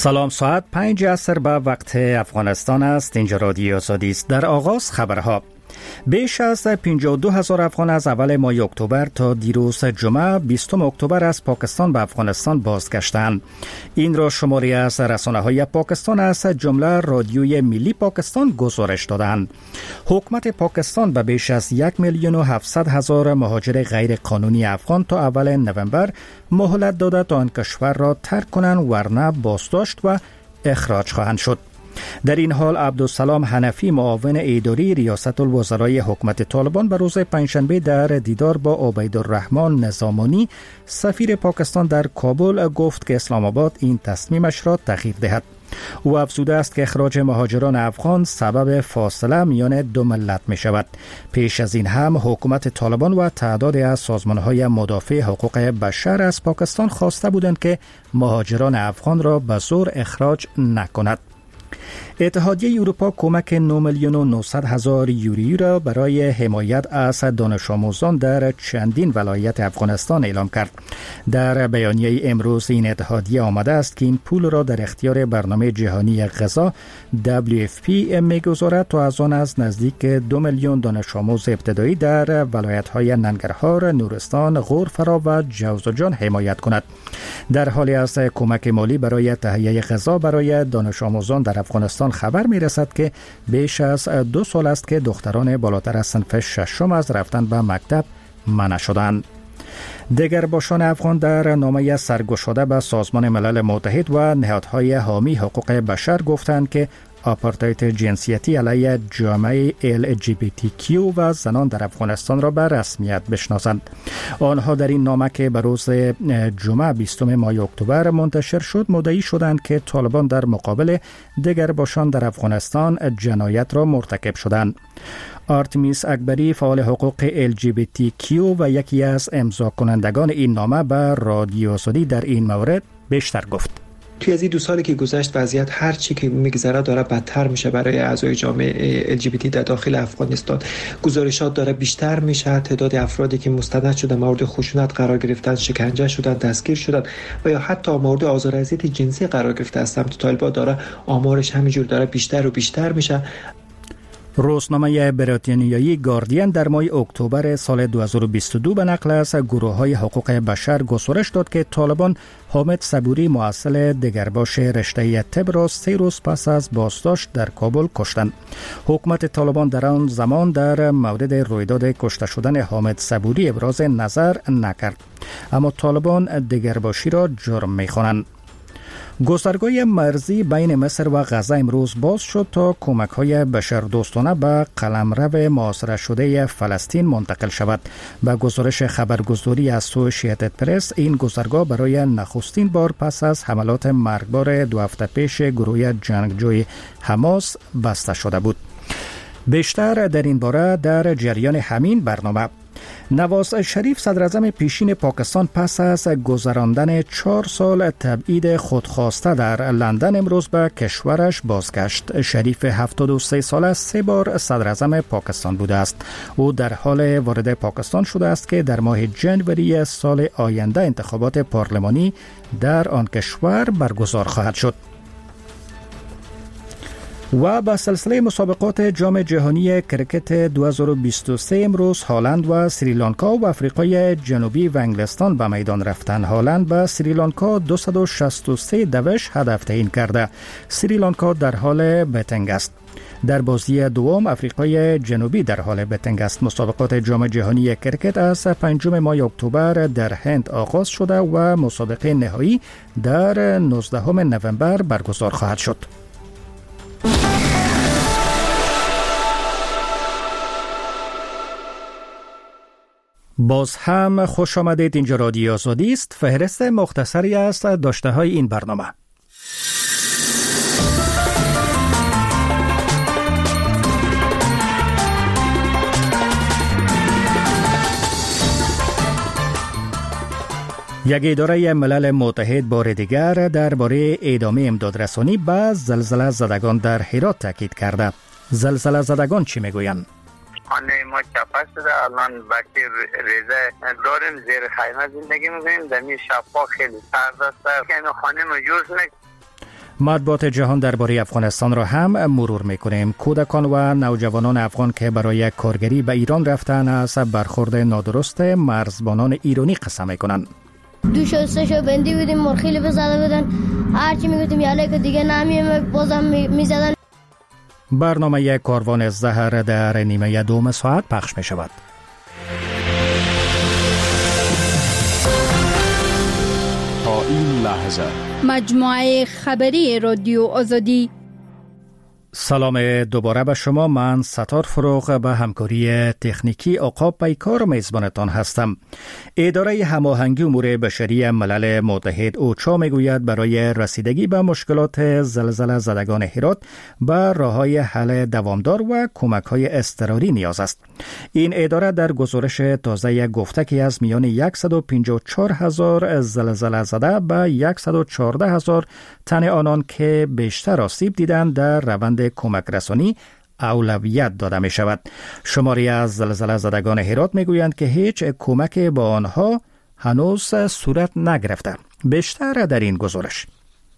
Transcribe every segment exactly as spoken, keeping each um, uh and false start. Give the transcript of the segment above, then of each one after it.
سلام، ساعت پنج عصر به وقت افغانستان است. اینجا رادیو آزادی است. در آغاز خبرها. بیش از پنجاه و دو هزار افغان از اول ماه اکتبر تا دیروز جمعه بیستم اکتبر از پاکستان به افغانستان بازگشتند. این را شماری از رسانه‌های پاکستان از جمله رادیوی ملی پاکستان گزارش دادند. حکومت پاکستان به بیش از یک میلیون و هفتصد هزار مهاجر غیر قانونی افغان تا اول نوامبر مهلت داده تا آن کشور را ترک کنند، ورنه بازداشت و اخراج خواهند شد. در این حال عبدالسلام حنفی، معاون اداری ریاست الوزرای حکومت طالبان، به روز پنجشنبه در دیدار با عبیدالرحمن نظامانی سفیر پاکستان در کابل گفت که اسلام آباد این تصمیمش را تغییر دهد. او افزوده است که اخراج مهاجران افغان سبب فاصله میان دو ملت می شود. پیش از این هم حکومت طالبان و تعدادی از سازمان‌های مدافع حقوق بشر از پاکستان خواسته بودند که مهاجران افغان را به زور اخراج نکند. اتحادیه اروپا کمک نه میلیون و نهصد هزار یورویی را برای حمایت از دانش آموزان در چندین ولایت افغانستان اعلام کرد. در بیانیه امروز این اتحادیه آمده است که این پول را در اختیار برنامه جهانی غذا دبلیو اف پی می‌گذارد تا از آن از نزدیک دو میلیون دانش آموز ابتدایی در ولایت‌های ننگرهار، نورستان، غور فرا و جوزجان حمایت کند. در حالی از کمک مالی برای تهیه غذا برای دانش آموزان در افغانستان خبر می رسد که بیش از دو سال است که دختران بالاتر از صنف ششم از رفتن به مکتب منع شدند. دیگر باشان افغان در نامه سرگشاده به سازمان ملل متحد و نهادهای حامی حقوق بشر گفتند که آپارتاید جنسیتی علیه جامعه ال جی بی تی کیو و زنان در افغانستان را به رسمیت بشناسند. آنها در این نامه که به روز جمعه بیستم ماه اکتبر منتشر شد مدعی شدند که طالبان در مقابل دیگر باشان در افغانستان جنایت را مرتکب شدند. آرتمیس اکبری، فعال حقوق ال جی بی تی کیو و یکی از امضا کنندگان این نامه، به رادیو آزادی در این مورد بیشتر گفت. توی از این دو سالی که گذشت وضعیت هر چی که میگذره داره بدتر میشه برای اعضای جامعه ال جی بی تی در داخل افغانستان. گزارشات داره بیشتر میشه. تعداد افرادی که مستند شده مورد خشونت قرار گرفتن، شکنجه شدن، دستگیر شدن و یا حتی مورد آزار و اذیت جنسی قرار گرفته از سمت طالبان داره آمارش همینجور داره بیشتر و بیشتر میشه. روزنامه بریتانیایی گاردین در ماه اکتبر سال دو هزار و بیست و دو به نقل از گروه‌های حقوق بشر گزارش داد که طالبان حامد صبوری، مؤسس دگرباش رشته طب را سه روز پس از بازداشت در کابل کشتند. حکومت طالبان در آن زمان در مورد رویداد کشته شدن حامد صبوری ابراز نظر نکرد، اما طالبان دگرباشی را جرم می‌خوانند. گذرگاه مرزی بین مصر و غزه امروز باز شد تا کمک‌های بشردوستانه به قلمرو محاصره شده فلسطین منتقل شود. به گزارش خبرگزاری اسوشییتد پرس، این گذرگاه برای نخستین بار پس از حملات مرگبار دو هفته پیش گروه جنگجوی حماس بسته شده بود. بیشتر در این باره در جریان همین برنامه. نواز شریف، صدراعظم پیشین پاکستان، پس از گذراندن چهار سال تبعید خودخواسته در لندن امروز به کشورش بازگشت. شریف هفتاد و سه ساله سه بار صدراعظم پاکستان بوده است. او در حال وارد پاکستان شده است که در ماه جنوری سال آینده انتخابات پارلمانی در آن کشور برگزار خواهد شد. و به سلسله مسابقات جام جهانی کرکت دو هزار و بیست و سه امروز هالند و سریلانکا و افریقای جنوبی و انگلستان به میدان رفتن. هالند به سریلانکا دویست و شصت و سه دوش هدف تعیین کرده. سریلانکا در حال بتنگ است. در بازی دوم افریقای جنوبی در حال بتنگ است. مسابقات جام جهانی کرکت از پنجم ماه اکتبر در هند آغاز شده و مسابقه نهایی در نوزدهم نوامبر برگزار خواهد شد. باز هم خوش آمدید. اینجا رادیو آزادی است. فهرست مختصری است داشته های این برنامه. یک اداره ملل متحد بار دیگر درباره ادامه امدادرسانی به زلزله زدگان در هرات تاکید کرده. زلزله زدگان چی میگویند؟ خانه ما چپه شده، الان بکی ریزه داریم، زیر خیمه زندگی میکنیم، دمی شبا خیلی سرد است، اینو خانه ما جوز نک. مطبوعات جهان درباره افغانستان را هم مرور میکنیم. کودکان و نوجوانان افغان که برای کارگری به ایران رفتن از برخورد نادرست مرزبانان ایرانی قصه میکنند. دو شو سه شو بندی بودیم، مرخیلی بزده بودن، هرچی میگفتیم یاله که دیگه نمیم بازم میزدن. برنامه کاروان زهر در نیمه دوم ساعت پخش می شود. تا این لحظه مجموعه خبری رادیو آزادی. سلام دوباره به شما. من ستار فروغ به همکاری تکنیکی عقاب پیکار میزبانتان هستم. اداره هماهنگی امور بشری ملل متحد اوچا میگوید برای رسیدگی به مشکلات زلزله زدگان هرات به راههای حل دوامدار و کمک‌های اضطراری نیاز است. این اداره در گزارش تازه گفته که از میان صد و پنجاه و چهار هزار زلزله زده به صد و چهارده هزار تن آنان که بیشتر آسیب دیدند در روند کمک رسانی اولویت داده می شود. شماری از زلزله زدگان هرات می گویند که هیچ کمک به آنها هنوز صورت نگرفته. بیشتر در این گزارش.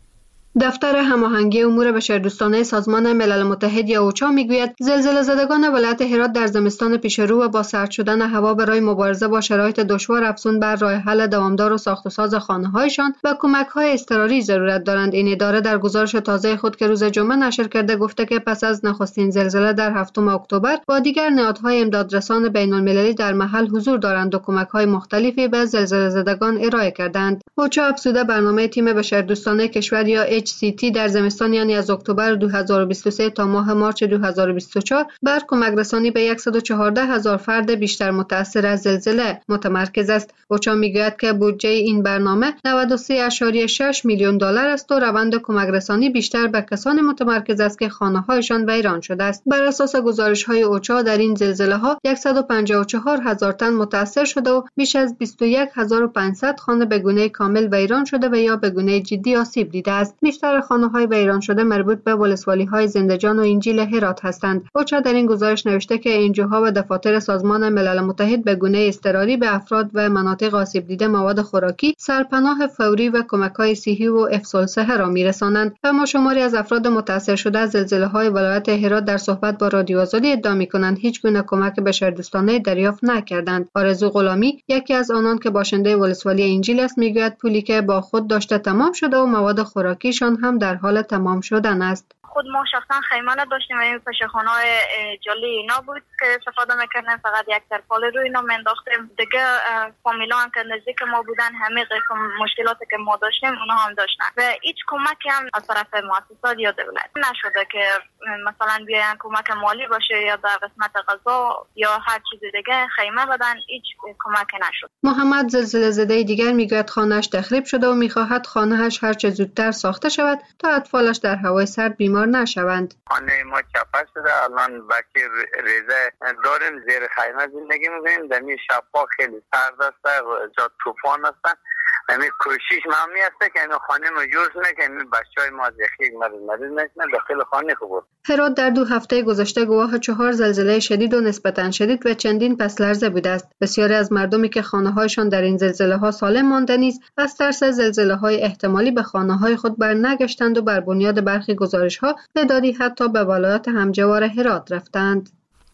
دفتر هماهنگی امور بشردوستانه سازمان ملل متحد یا اوچا میگوید زلزله زدگان ولایت هرات در زمستان پیش رو و با سرد شدن هوا برای مبارزه با شرایط دشوار افزون بر راه حل دوامدار و ساخت و ساز خانه‌هایشان و کمک‌های اضطراری ضرورت دارند. این اداره در گزارش تازه خود که روز جمعه نشر کرده گفته که پس از نخستین زلزله در هفتم اکتبر با دیگر نهادهای امدادرسان بین‌المللی در محل حضور دارند و کمک‌های مختلفی به زلزله زدگان ارائه کردند. اوچا افزوده برنامه تیم بشردوستانه کشور یا اچ سی تی در زمستان یعنی از اکتبر دو هزار و بیست و سه تا ماه مارچ دو هزار و بیست و چهار بر کمک رسانی به صد و چهارده هزار فرد بیشتر متاثر از زلزله متمرکز است. اوچا میگوید که بودجه این برنامه نود و سه و شش میلیون دلار است و روند کمک رسانی بیشتر به کسانی متمرکز است که خانه‌هایشان ویران شده است. بر اساس گزارش‌های اوچا در این زلزله‌ها صد و پنجاه و چهار هزار تن متاثر شده و بیش از بیست و یک هزار و پانصد خانه به گونه کامل ویران شده و یا به گونه جدی آسیب دیده است. بیشتر خانه‌های ویران شده مربوط به ولسوالی‌های زنده‌جان و انجیل هرات هستند. اوچا در این گزارش نوشته که انجیوها و دفاتر سازمان ملل متحد به گونه اضطراری به افراد و مناطق آسیب دیده مواد خوراکی، سرپناه فوری و کمک‌های صحی و افضال صحه را می‌رسانند. اما شماری از افراد متاثر شده از زلزله‌های ولایت هرات در صحبت با رادیو آزادی ادعا می‌کنند هیچ گونه کمک بشردوستانه دریافت نکردند. آرزو غلامی یکی از آنان که باشنده ولسوالی انجیل است می‌گوید پولی که با خود داشته تمام شده و مواد خوراکیشان هم در حال تمام شدن است. خود ما شخصا خیمه نداشتیم و این پشخانه‌های جلی اینا بود که استفاده میکردیم، فقط یک ترپال روی اینا منداختیم. دیگه فامیلا هم که نزدیک ما بودن همه قسم مشکلاتی که ما داشتیم اونا هم داشتن و هیچ کمکی هم از طرف مؤسسات یا دولت نشده که مثلا بیاین کمک مالی باشه یا در قسمت غذا یا هر چیز دیگه خیمه بدن. هیچ کمکی نشد. محمد زلزله زده دیگر میگوید خانه‌اش تخریب شده و میخواهد خانه‌اش هر چه زودتر ساخته شود تا اطفالش در هوای سرد بیمار نشوند. خانه ما چپه شده، الان بکی ریزه داریم، زیر خیمه زندگی میکنیم. دمی شبا خیلی سرد است، جا طوفان است. همین کوشش مامی است که این خانه ما جور کنه که این بچهای ما زخمی مریض مریض نشن داخل خانه خوب. هرات در دو هفته گذشته گواه چهار زلزله شدید و نسبتاً شدید و چندین پس لرزه بوده است. بسیاری از مردمی که خانه‌هایشان در این زلزله‌ها سالم مانده نیز از ترس زلزله‌های احتمالی به خانه‌های خود برنگشتند و بر بنیاد برخی گزارش‌ها تعدادی حتی به ولایت همجوار هرات رفتند.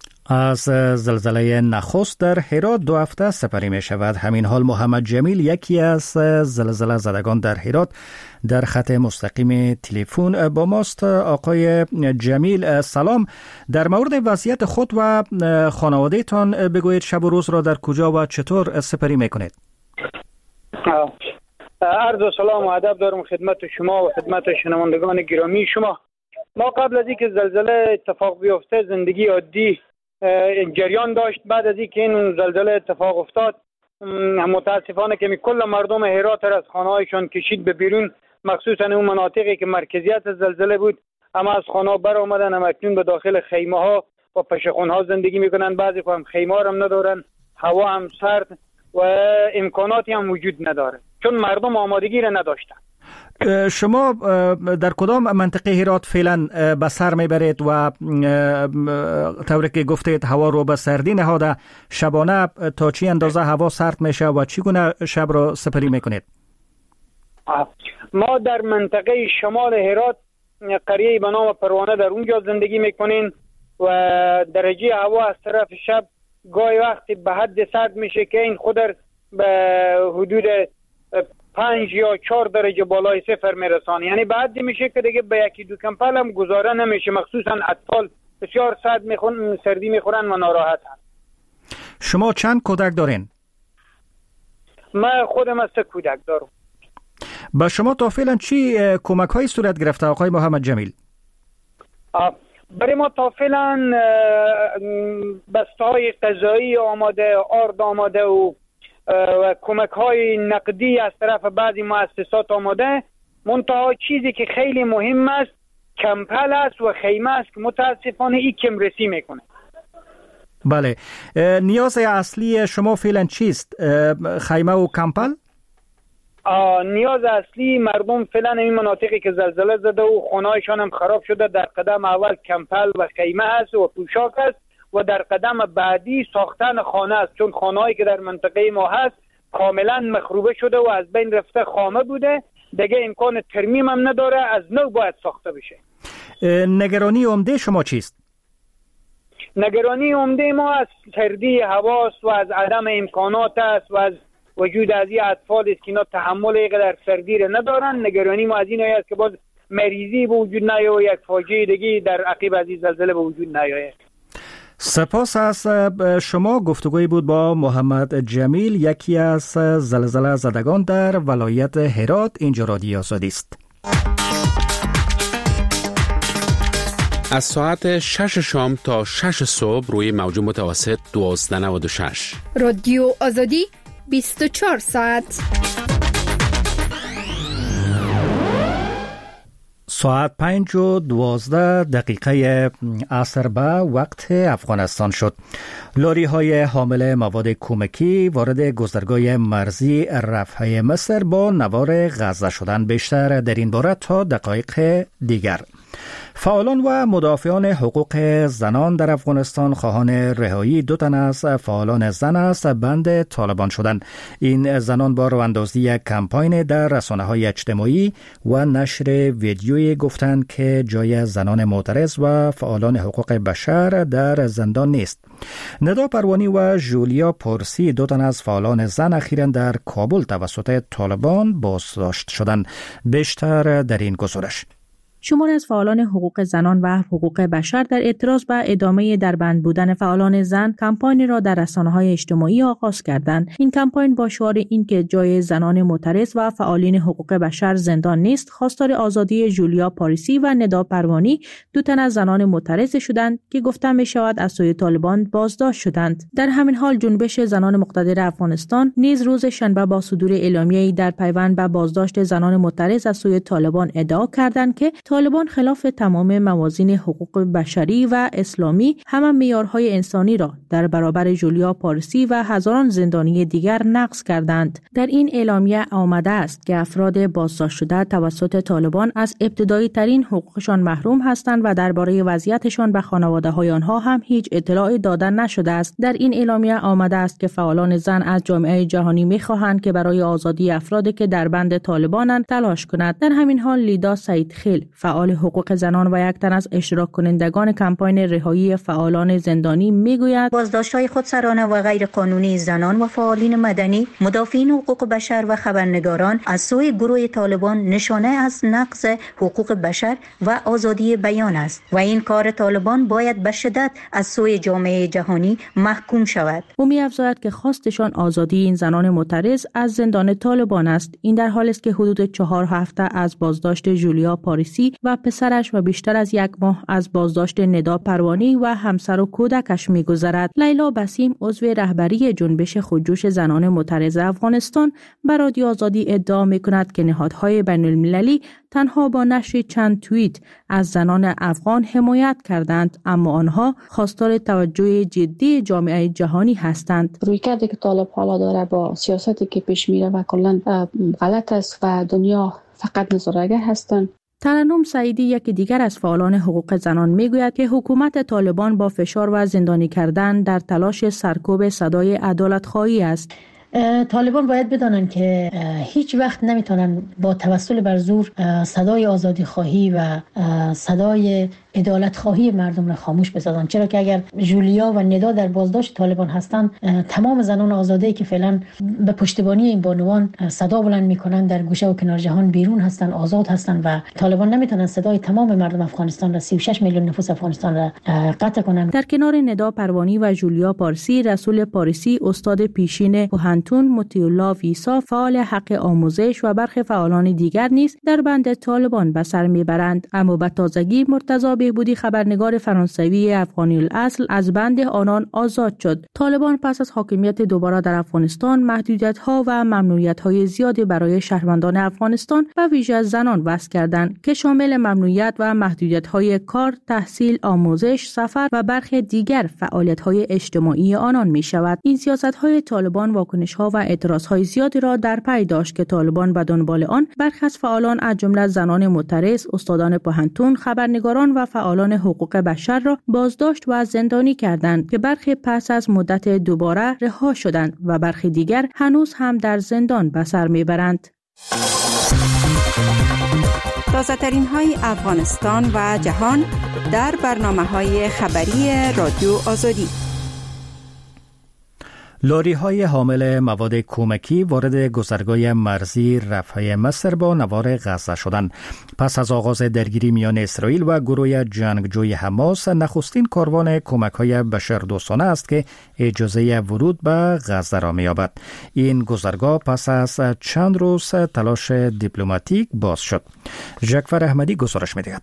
از زلزله نخست در هرات دو هفته سپری می شود. همین حال محمد جمیل یکی از زلزله زدگان در هرات در خط مستقیم تلفن با ماست. آقای جمیل سلام، در مورد وضعیت خود و خانواده تان بگویید شب و روز را در کجا و چطور سپری می کنید؟ عرض و سلام و ادب دارم خدمت شما و خدمت شنوندگان گرامی شما. ما قبل از اینکه زلزله اتفاق بیفته زندگی عادی جریان داشت. بعد از اینکه این زلزله اتفاق افتاد متاسفانه که کل مردم هرات از خانه‌هایشان کشید به بیرون، مخصوصا اون مناطقی که مرکزیت زلزله بود. اما از خانه بر آمدن، هم اکنون به داخل خیمه ها و پشخانه ها زندگی میکنن. بعضی هم خیمه ها هم ندارن، هوا هم سرد و امکاناتی هم وجود نداره چون مردم آمادگی را نداشتن. شما در کدام منطقه هرات فعلا به سر میبرید و طوری که گفتید هوا رو به سردی نهاده، شبانه تا چی اندازه هوا سرد میشه و چی گونه شب رو سپری میکنید؟ ما در منطقه شمال هرات قریه به نام پروانه در اونجا زندگی میکنین و درجه هوا از طرف شب گاهی وقتی به حد سرد میشه که این خود به حدود پنج یا چهار درجه بالای صفر میرسانه. یعنی به حدی میشه که دیگه به یکی دو کمپل هم گذاره نمیشه، مخصوصا اطفال بسیار سرد میخورن، سردی میخورن و ناراحتن. شما چند کودک دارین؟ من خودم از سه کودک دارم. با شما تا فعلا چی کمک های صورت گرفته آقای محمد جمیل؟ برای ما تا فعلا بسته های غذایی آماده، آرد آماده و, و کمک های نقدی از طرف بعضی مؤسسات آماده. منتها چیزی که خیلی مهم است کمپل است و خیمه است که متاسفانه این کم رسی میکنه. بله، نیاز اصلی شما فعلا چیست؟ خیمه و کمپل؟ نیاز اصلی مردم فعلا این مناطقی که زلزله زده و خانه‌هایشان هم خراب شده در قدم اول کمپل و خیمه است و پوشاک است و در قدم بعدی ساختن خانه است، چون خانه‌هایی که در منطقه ما هست کاملا مخروبه شده و از بین رفته خامه بوده، دیگه امکان ترمیم هم نداره، از نو باید ساخته بشه. نگرانی عمده شما چیست؟ نگرانی عمده ما از سردی هواست و از عدم امکانات است و از وجود از این اطفال است که اینا تحمل اینقدر سردی را ندارن. نگرانی ما از این است که باز مریضی به وجود نیاید و یک فاجعه دیگه در عقب از این زلزله به وجود نیاید. سپاس از شما. گفتگوی بود با محمد جمیل، یکی از زلزله زدگان در ولایت هرات. اینجا رادیو آزادی است. از ساعت شش شام تا شش صبح روی موج متوسط دوازده نود و شش. رادیو آزادی بیست و چهار ساعت. ساعت پنج و دوازده دقیقه عصر به وقت افغانستان شد. لاری های حامل مواد کمکی وارد گذرگاه مرزی رفح مصر با نوار غزه شدن. بیشتر در این باره تا دقایق دیگر. فعالان و مدافعان حقوق زنان در افغانستان خواهان رهایی دو تن از فعالان زن از بند طالبان شدند. این زنان با رواندازی یک کمپاین در رسانه‌های اجتماعی و نشر ویدیویی گفتند که جای زنان معترض و فعالان حقوق بشر در زندان نیست. ندا پروانی و جولیا پورسی دو تن از فعالان زن اخیراً در کابل توسط طالبان بازداشت شدند. بیشتر در این گزارش. شمار از فعالان حقوق زنان و حقوق بشر در اعتراض به ادامه در بند بودن فعالان زن کمپاین را در رسانه‌های اجتماعی آغاز کردند. این کمپاین با شعار این که جای زنان معترض و فعالین حقوق بشر زندان نیست، خواستار آزادی جولیا پاریسی و ندا پروانی دو تن از زنان معترض شدند که گفته می شود از سوی طالبان بازداشت شدند. در همین حال جنبش زنان مقتدر افغانستان نیز روز شنبه با صدور اعلامیه‌ای در پیوند به بازداشت زنان معترض از سوی طالبان ادعا کردند که طالبان خلاف تمام موازین حقوق بشری و اسلامی هم معیارهای انسانی را در برابر جولیا پارسی و هزاران زندانی دیگر نقض کردند. در این اعلامیه آمده است که افراد بازداشت شده توسط طالبان از ابتدایی ترین حقوقشان محروم هستند و درباره وضعیتشان به خانواده‌های آنها هم هیچ اطلاعی داده نشده است. در این اعلامیه آمده است که فعالان زن از جامعه جهانی می‌خواهند که برای آزادی افرادی که در بند طالبانند تلاش کند. در همین حال لیدا سعیدخیل فعال حقوق زنان و یک تن از اشتراک کنندگان کمپاین رهایی فعالان زندانی میگوید بازداشت‌های خودسرانه و غیر قانونی زنان و فعالین مدنی، مدافعین حقوق بشر و خبرنگاران از سوی گروه طالبان نشانه از نقض حقوق بشر و آزادی بیان است و این کار طالبان باید به شدت از سوی جامعه جهانی محکوم شود. او می‌افزاید که خواستشان آزادی این زنان معترض از زندان طالبان است. این در حالی است که حدود چهار هفته از بازداشت جولیا پاریسی و پسرش و بیشتر از یک ماه از بازداشت ندا پروانی و همسر و کودکش می‌گذرد. لیلا بسیم عضو رهبری جنبش خودجوش زنان معترض افغانستان بر رادیو آزادی ادعا می‌کند که نهادهای بین‌المللی تنها با نشر چند توییت از زنان افغان حمایت کردند، اما آنها خواستار توجه جدی جامعه جهانی هستند. رویکردی که طالب حالا داره با سیاستی که پیش میره و کلاً غلط است و دنیا فقط نظاره‌گر هستند. ترنم سعیدی یکی دیگر از فعالان حقوق زنان میگوید که حکومت طالبان با فشار و زندانی کردن در تلاش سرکوب صدای عدالت‌خواهی است. طالبان باید بدانند که هیچ وقت نمیتونن با توسل بر زور صدای آزادی خواهی و صدای عدالت خواهی مردم را خاموش بسازند، چرا که اگر جولیا و ندا در بازداشت طالبان هستند، تمام زنان آزاده‌ای که فعلا به پشتیبانی این بانوان صدا بلند میکنند در گوشه و کنار جهان بیرون هستند، آزاد هستند و طالبان نمیتونن صدای تمام مردم افغانستان را، سی و شش میلیون نفوس افغانستان را قطع کنند. در کنار ندا پروانی و جولیا پارسی، رسول پارسی استاد پیشین کهنتون، مطیع‌الله ویسا فعال حق آموزش و برخی فعالان دیگر نیز در بند طالبان به سر میبرند. اما به تازگی مرتضی بهبودی خبرنگار فرانسوی افغانی الاصل از بند آنان آزاد شد. طالبان پس از حاکمیت دوباره در افغانستان محدودیت‌ها و ممنوعیت‌های زیادی برای شهروندان افغانستان و ویژه زنان وضع کردند که شامل ممنوعیت و محدودیت‌های کار، تحصیل، آموزش، سفر و برخی دیگر فعالیت‌های اجتماعی آنان می‌شود. این سیاست‌های طالبان واکنش‌ها و اعتراض‌های زیادی را در پی داشت که طالبان به دنبال آن برخی از فعالان از جمله زنان معترض، استادان پوهنتون، خبرنگاران و فعالان حقوق بشر را بازداشت و زندانی کردند که برخی پس از مدت دوباره رها شدند و برخی دیگر هنوز هم در زندان به سر میبرند. تازه ترین های افغانستان و جهان در برنامه های خبری رادیو آزادی. لاری های حامل مواد کمکی وارد گذرگاه مرزی رفح مصر با نوار غزه شدند. پس از آغاز درگیری میان اسرائیل و گروه جنگجوی حماس، نخستین کاروان کمک های بشردوستانه است که اجازه ورود به غزه را می‌یابد. این گذرگاه پس از چند روز تلاش دیپلماتیک باز شد. جعفر احمدی گزارش می‌دهد.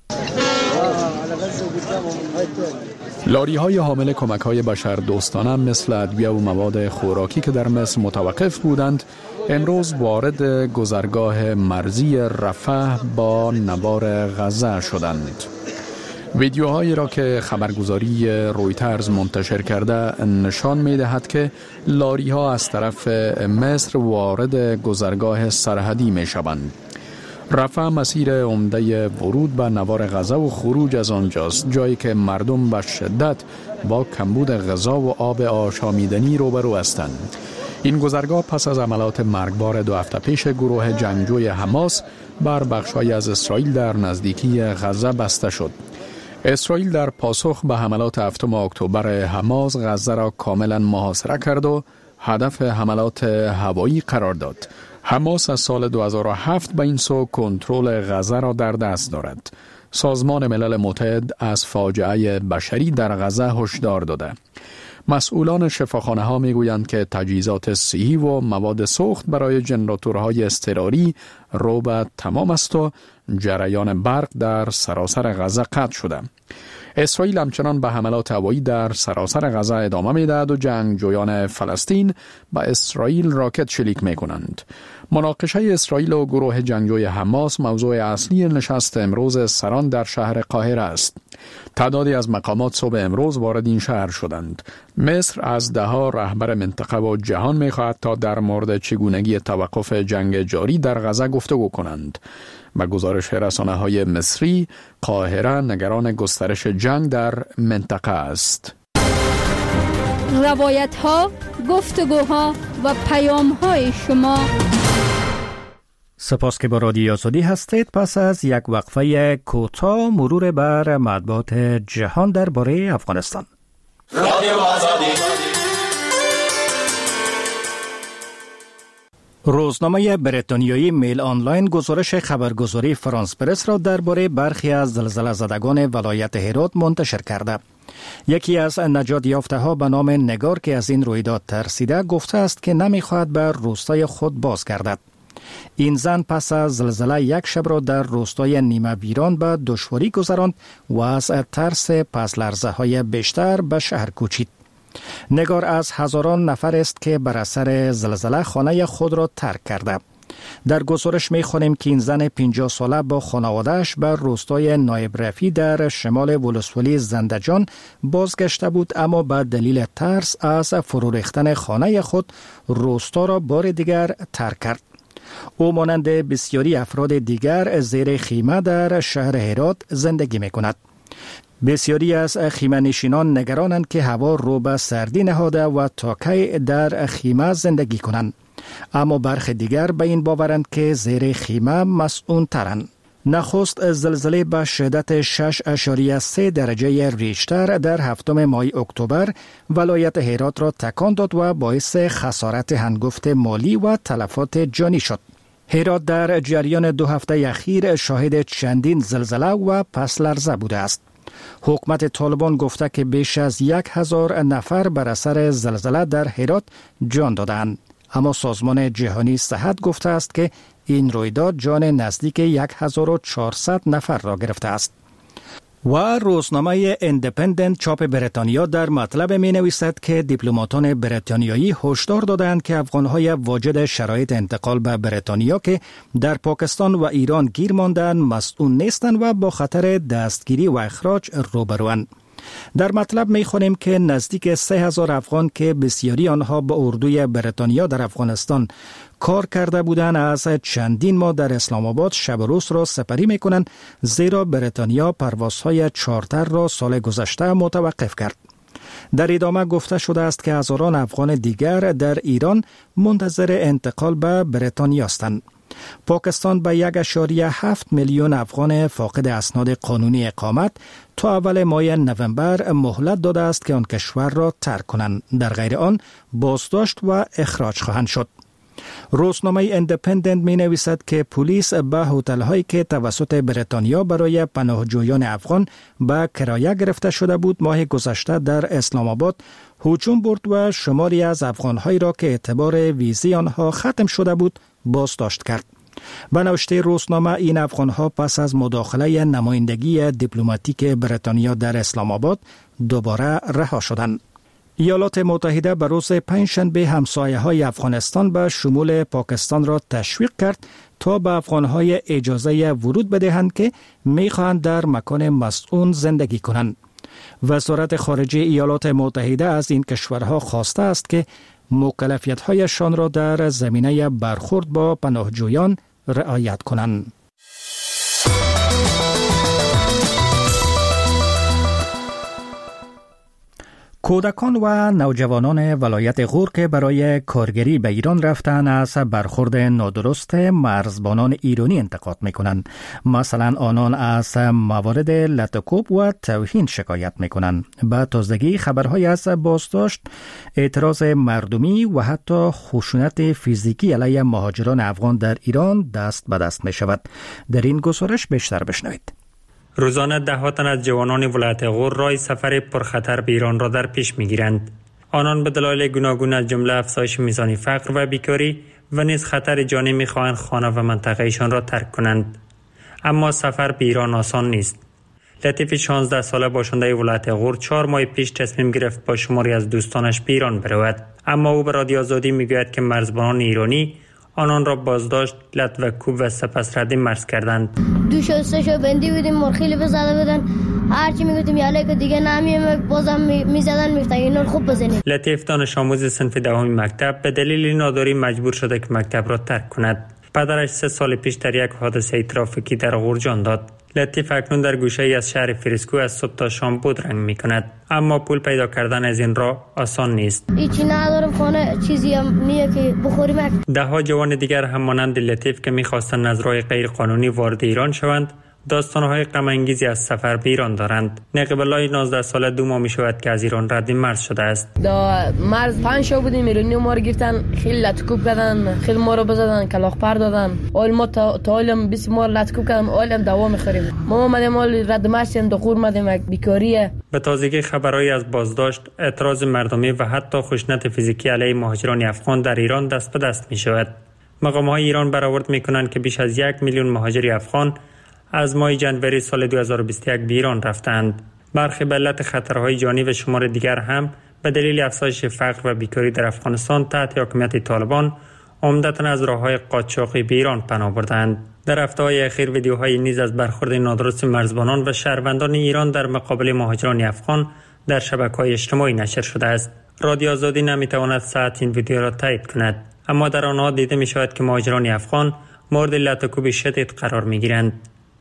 لاری های حامل کمک های بشر دوستانه مثل ادویه و مواد خوراکی که در مصر متوقف بودند، امروز وارد گذرگاه مرزی رفح با نوار غزه شدند. ویدیوهایی را که خبرگزاری رویترز منتشر کرده نشان می دهد که لاری ها از طرف مصر وارد گذرگاه سرحدی می شوند. رفح مسیر عمده ورود به نوار غزه و خروج از آنجاست، جایی که مردم به شدت با کمبود غذا و آب آشامیدنی روبرو هستند. این گذرگاه پس از عملیات مرگبار دو هفته پیش گروه جنگجوی حماس بر بخش‌های از اسرائیل در نزدیکی غزه بسته شد. اسرائیل در پاسخ به حملات هفتم اکتبر حماس غزه را کاملا محاصره کرد و هدف حملات هوایی قرار داد. حماس از سال دو هزار و هفت به این سو کنترل غزه را در دست دارد. سازمان ملل متحد از فاجعه بشری در غزه هشدار داده. مسئولان شفاخانه ها می گویند که تجهیزات صحی و مواد سوخت برای جنراتورهای اضطراری رو به تمام است و جریان برق در سراسر غزه قطع شده. اسرائیل همچنان به حملات هوایی در سراسر غزه ادامه می‌دهد و جنگجویان فلسطین به اسرائیل راکت شلیک می‌کنند. مناقشه اسرائیل و گروه جنگجوی حماس موضوع اصلی نشست امروز سران در شهر قاهره است. تعدادی از مقامات صبح امروز وارد این شهر شدند. مصر از دهها رهبر منطقه و جهان می‌خواهد تا در مورد چگونگی توقف جنگ جاری در غزه گفتگو کنند. با گزارش رسانه‌های مصری، قاهره نگران گسترش جنگ در منطقه است. روایت‌ها، گفتگوها و پیام‌های شما. سپاس که با رادیو آزادی هستید. پس از یک وقفه کوتاه مرور بر مطبوعات جهان درباره افغانستان. رادیو آزادی. روزنامه بریتانیایی میل آنلاین گزارش خبرگزاری فرانس پرس را درباره برخی از زلزله زدگان ولایت هرات منتشر کرده. یکی از نجات یافته ها به نام نگار که از این رویداد ترسیده گفته است که نمیخواهد به روستای خود بازگردد. این زن پس از زلزله یک شب را در روستای نیمه ویران به دشواری گذراند و از ترس پس لرزه های بیشتر به شهر کوچید. نگار از هزاران نفر است که بر اثر زلزله خانه خود را ترک کرده. در گزارش می خوانیم که این زن پنجاه ساله با خانواده‌اش به روستای نایب رفیع در شمال ولسوالی زندجان بازگشته بود، اما به دلیل ترس از فرو ریختن خانه خود روستا را بار دیگر ترک کرد. او مانند بسیاری افراد دیگر زیر خیمه در شهر هرات زندگی می کند. بسیاری از خیمه نشینان نگرانند که هوا رو به سردی نهاده و تا کی در خیمه زندگی کنند. اما برخی دیگر به این باورند که زیر خیمه مسئول ترند. نخست زلزله به شدت شش اشاریه سه درجه ریشتر در هفتم ماه اکتبر ولایت هرات را تکان داد و باعث خسارت هنگفت مالی و تلفات جانی شد. هرات در جریان دو هفته اخیر شاهد چندین زلزله و پس لرزه بوده است. حکومت طالبان گفته که بیش از یک هزار نفر بر اثر زلزله در هرات جان دادند. اما سازمان جهانی صحت گفته است که این رویداد جان نزدیک هزار و چهارصد نفر را گرفته است. و روزنامه اندپندنت چاپ بریتانیا در مطلب می نویسد که دیپلماتان بریتانیایی هشدار دادند که افغانهای واجد شرایط انتقال به بریتانیا که در پاکستان و ایران گیر ماندند مسئول نیستند و با خطر دستگیری و اخراج روبروند. در مطلب می خوانیم که نزدیک سه هزار افغان که بسیاری آنها با اردوی بریتانیا در افغانستان کار کرده بودند از چندین ماه در اسلام آباد شب و روز را سپری می کنند، زیرا بریتانیا پروازهای چارتر را سال گذشته متوقف کرد. در ادامه گفته شده است که هزاران افغان دیگر در ایران منتظر انتقال به بریتانیا هستند. پاکستان به یک اشاریه هفت میلیون افغان فاقد اسناد قانونی اقامت تا اول ماه نوامبر مهلت داده است که آن کشور را ترک کنند. در غیر آن بازداشت و اخراج خواهند شد. روزنامه اندپندنت می نویسد که پلیس به هتل هایی که توسط بریتانیا برای پناهجویان افغان به کرایه گرفته شده بود ماه گذشته در اسلام آباد هجوم برد و شماری از افغان هایی را که اعتبار ویزی آنها ختم شده بود بازداشت کرد. به نوشته روزنامه این افغان ها پس از مداخله نمایندگی دیپلماتیک بریتانیا در اسلام آباد دوباره رها شدند. ایالات متحده به روز پنجشنبه همسایه های افغانستان به شمول پاکستان را تشویق کرد تا به افغان های اجازه ورود بدهند که می خواهند در مکان مسئول زندگی کنند. وزارت خارجه ایالات متحده از این کشورها خواسته است که مکلفیت هایشان را در زمینه برخورد با پناهجویان رعایت کنند. کودکان و نوجوانان ولایت غور که برای کارگری به ایران رفتن از برخورد نادرست مرزبانان ایرانی انتقاد میکنند. مثلا آنان از موارد لطکوب و توهین شکایت میکنند. به تازگی خبرهای از بازداشت، اعتراض مردمی و حتی خشونت فیزیکی علیه مهاجران افغان در ایران دست به دست می شود. در این گزارش بیشتر بشنوید. روزانه ده ها تن از جوانان ولایت غور راه سفر پرخطر به ایران را در پیش می‌گیرند. آنان به دلایل گوناگون از جمله افزایش میزان فقر و بیکاری و نیز خطر جانی می‌خواهند خانه و منطقه‌شان را ترک کنند. اما سفر به ایران آسان نیست. لطیف شانزده ساله باشنده ولایت غور چهار ماه پیش تصمیم گرفت با شماری از دوستانش به ایران برود. اما او به رادیو آزادی میگوید که مرزبانان ایرانی آنان را بازداشت، لط و کوب و سپس ردی مرز کردند. دو شو سه شو بندی بودیم، مرخیلی بزده بودن، هرچی میگفتیم یاله که دیگه نمیه بازم میزدن میفتن اینو خوب بزنید. لطیف دانش آموز صنف دهم مکتب به دلیل ناداری مجبور شده که مکتب را ترک کند. پدرش سه سال پیش در یک حادثه ترافیکی در غور جان داد. لطیف اکنون در گوشه ای از شهر فریسکو از صبح تا شام بودرنگ می کند. اما پول پیدا کردن از این راه آسان نیست. هیچی ندارم، خانه چیزی هم نیه که بخوریم. ده ها جوان دیگر هم مانند لطیف که می‌خواستند از راه غیر قانونی وارد ایران شوند، داستان‌های غم انگیزی از سفر به ایران دارند. نقیب الله نوزده ساله دو ماه می‌شود که از ایران رد مرز شده است. دا مرز پنج شو بودیم، ایرانی ما رو گرفتن، خیلی لطکوب کردن، خیلی ما رو بزدن، کلاغ پر دادن. اول ما تا تعالیم بیست ما لطکوب کردن، اولم دوا می‌خوریم. ما اومدیم اول رد مرز دو خور اومدیم بیکاریه. به تازگی خبرهای از بازداشت، اعتراض مردمی و حتی خشونت فیزیکی علیه مهاجران افغان در ایران دست به دست می‌شود. مقام‌های ایران برآورد می‌کنند که بیش از یک میلیون مهاجر افغان از ماه ژانویه سال دو هزار و بیست و یک به ایران رفتند. برخی به علت خطرهای جانی و شمار دیگر هم به دلیل افزایش فقر و بیکاری در افغانستان تحت حکومت طالبان عمدتاً از راه‌های قاچاقی به ایران پناه بردند. در هفته‌های اخیر ویدیوهای نیز از برخورد نادرست مرزبانان و شهروندان ایران در مقابل مهاجران افغان در شبکه‌های اجتماعی نشر شده است. رادیو آزادی نمی‌تواند صحت این ویدیو را تایید کند، اما در آنها دیده می‌شود که مهاجران افغان مورد لطکوب شدید قرار می‌گیرند.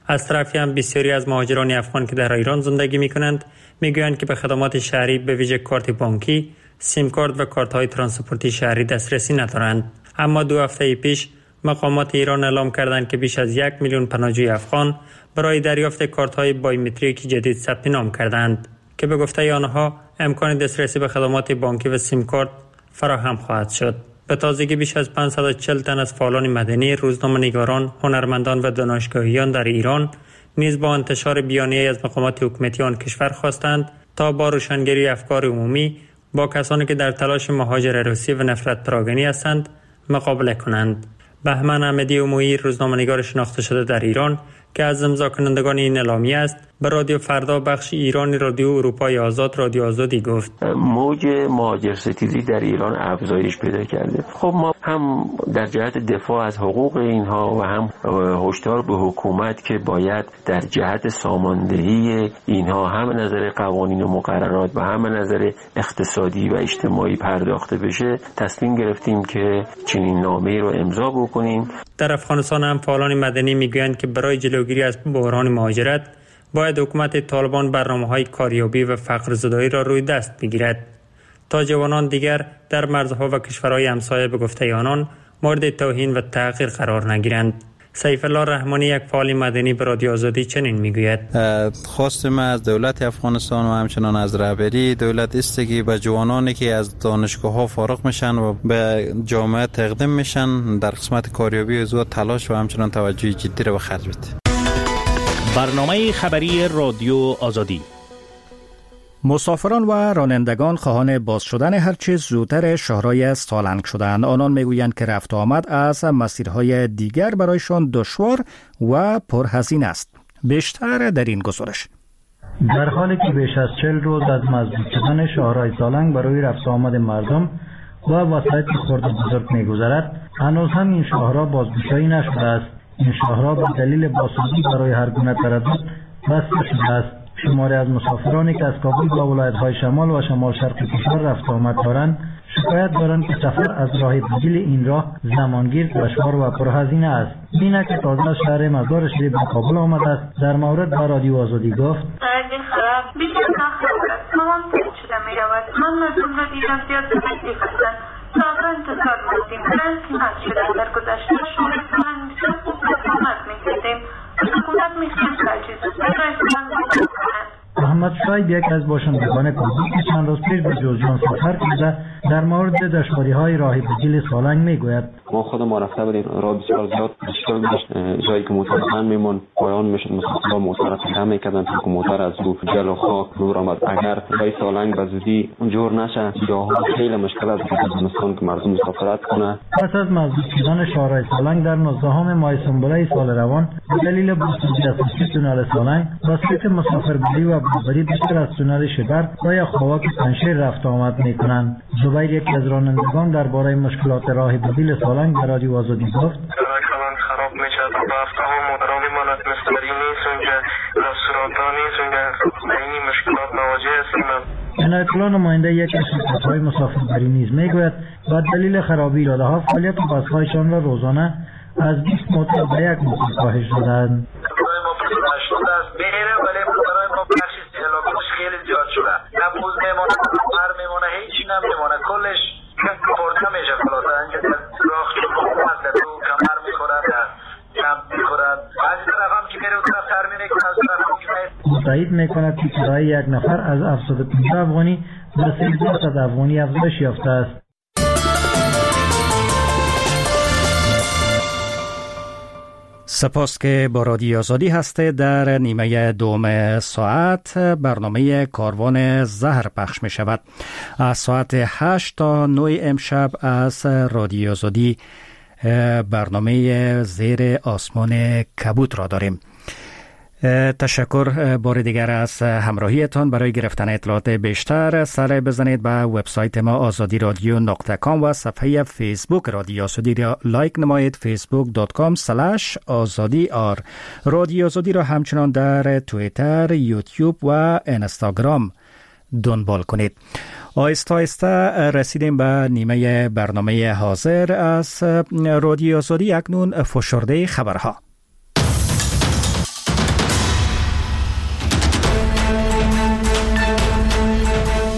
از طرفی هم بسیاری از مهاجران افغان که در ایران زندگی می‌کنند میگویند که به خدمات شهری به ویژه کارت بانکی، سیم کارت و کارت‌های ترانسپورتی شهری دسترسی ندارند. اما دو هفته پیش مقامات ایران اعلام کردند که بیش از یک میلیون پناهجوی افغان برای دریافت کارت‌های بایومتریک جدید ثبت نام کردند که به گفته آنها امکان دسترسی به خدمات بانکی و سیم کارت فراهم خواهد شد. به تازگی بیش از پانصد و چهل تن از فعالان مدنی، روزنامه‌نگاران، هنرمندان و دانشگاهیان در ایران نیز با انتشار بیانیه از مقامات حکومتی آن کشور خواستند تا با روشنگری افکار عمومی با کسانی که در تلاش مهاجر روسی و نفرت پراگنی هستند مقابله کنند. بهمن احمدی امویی، روزنامه‌نگار شناخته شده در ایران که از امضا کنندگان این اعلامیه است، به رادیو فردا بخش ایرانی رادیو اروپای آزاد رادیو آزادی گفت موج مهاجر ستیزی در ایران افزایش پیدا کرده. خب ما هم در جهت دفاع از حقوق اینها و هم هشدار به حکومت که باید در جهت ساماندهی اینها هم نظر قوانین و مقررات و هم نظر اقتصادی و اجتماعی پرداخته بشه تصمیم گرفتیم که چنین نامه‌ای رو امضا بکنیم. در افغانستان هم فعالان مدنی میگویند که برای جلوگیری از بحران مهاجرت باید حکومت طالبان برنامه‌های کاریابی و فقرزدایی را روی دست بگیرد تا جوانان دیگر در مرزها و کشورهای همسایه به گفته آنان مورد توهین و تحقیر قرار نگیرند. سیف الله رحمانی، یک فعال مدنی، به رادیو آزادی چنین میگوید: خواست ما از دولت افغانستان و همچنان از رهبری دولت است که به جوانانی که از دانشگاه‌ها فارغ میشن و به جامعه تقدیم میشن در قسمت کاریابی و زود تلاش و همچنان توجه جدی را به خرج بده. برنامه خبری رادیو آزادی. مسافران و رانندگان خواهان باز شدن هرچه زودتر شاهرای سالنگ شدند. آنان میگویند که رفت و آمد از مسیرهای دیگر برایشان دشوار و پرهزینه است. بیشتر در این گزارش. در حالی که بیش از چهل روز از مضبوط شدن شاهرای سالنگ برای رفت و آمد مردم و وسایط خرد و بزرگ میگذرد، هنوز هم این شاهرا بازگشایی نشده است. این شاهرا به دلیل بازسازی برای هر گونه تردد بسته شده است. شماری از مسافرانی که از کابل به ولایت‌های شمال و شمال شرق کشور رفت آمد دارند شکایت دارند که سفر از راه بدیل این راه زمانگیر، دشوار و پرهزینه است. بینا که تازه از شهر مزار شریف به کابل آمده است، در مورد با رادیو آزادی گفت: این خراب بیشتر نخراب است. تمام شده می رود. من مردم را دیدم زیاد به تکلیف هستند. ساعتا انتظار کردیم. رنگ نت شده. در گذشته شماره سالن نسبت به حکومت می کردیم. حکومت می خواهد تجهیز است. محمد شایب، یک از باشندگان کابل که چند روز پیش به جوزجان سفر کرده، در مورد دشواری‌های راه بدیل سالنگ میگوید: ما خودم ما رفته بودیم، راه بسیار زیاد مشکل داشت. جایی که موتور بند میمون پایان میشد، مسافرها موتور را پیدا میکردن که موتور از رو جل و خاک دور آمد. اگر راه سالنگ به زودی جور نشه، جاها خیلی مشکل است که زمستان که مردم مسافرت کنه. پس از مضبوط شدن شاهرای سالنگ در نوزدهم ماه سنبله سال روان، به دلیل بازسازی اساسی تونل سالنگ، وسایط مسافربری و بازبری بیشتر از تونل شبر و یا خواک پنشیر رفت آمد میکنند. زبیر، یکی از رانندگان، درباره مشکلات راه بدیل سالنگ به رادیو آزادی گفت: راه سالنگ خراب میشه، با افتها مدرا میماند، مستری نیست اونجا، رستوران‌ها نیست اونجا، این مشکلات مواجه هستیم. عنایت الله نماینده یک از شرکت‌های مسافربری نیز میگوید با دلیل خرابی داده‌ها فعالیت بس‌هایشان را روزانه از بیست موتور به یک موتور کاهش دادند. خیلی زیاد شده. نه بوز میمونه، پر میمونه، هیچی نمیمونه، کلش پرده میشه. خلاصه اینجا راه شد تو کمر میخوره، کم میخوره. از این طرف هم که میره اون طرف ترمینه که از طرف هم که میره تایید میکند که کرایه یک نفر از هفتصد و پنجاه افغانی به سیصد افغانی افزایش یافته است. سپاس که با رادیو آزادی هسته. در نیمه دوم ساعت برنامه کاروان زهر پخش می شود. از ساعت هشت تا نه امشب از رادیو آزادی برنامه زیر آسمان کبوت را داریم. تشکر بار دیگر از همراهیتان. برای گرفتن اطلاعات بیشتر سر بزنید به وبسایت ما آزادی رادیو نقطه کام و صفحه فیسبوک رادیو آزادی را لایک نمایید. فیسبوک دات کام اسلش آزادی آر. رادیو آزادی را همچنان در توییتر، یوتیوب و اینستاگرام دنبال کنید. آهسته آهسته رسیدیم به نیمه برنامه حاضر از رادیو آزادی. اکنون فشرده خبرها.